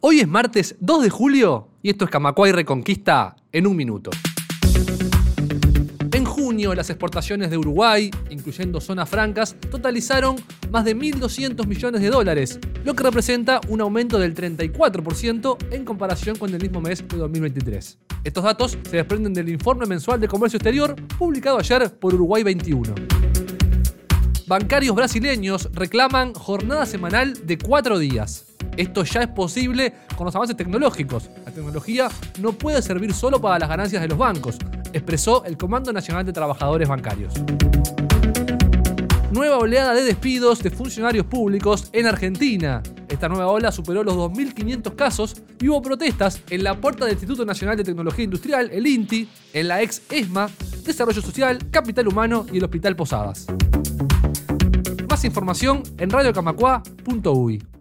Hoy es martes 2 de julio y esto es Camacuay Reconquista en un minuto. En junio, las exportaciones de Uruguay, incluyendo zonas francas, totalizaron más de 1.200 millones de dólares, lo que representa un aumento del 34% en comparación con el mismo mes de 2023. Estos datos se desprenden del informe mensual de comercio exterior publicado ayer por Uruguay 21. Bancarios brasileños reclaman jornada semanal de 4 días. Esto ya es posible con los avances tecnológicos. La tecnología no puede servir solo para las ganancias de los bancos, expresó el Comando Nacional de Trabajadores Bancarios. Nueva oleada de despidos de funcionarios públicos en Argentina. Esta nueva ola superó los 2.500 casos y hubo protestas en la puerta del Instituto Nacional de Tecnología Industrial, el INTI, en la ex ESMA, Desarrollo Social, Capital Humano y el Hospital Posadas. Más información en radiocamacua.uy.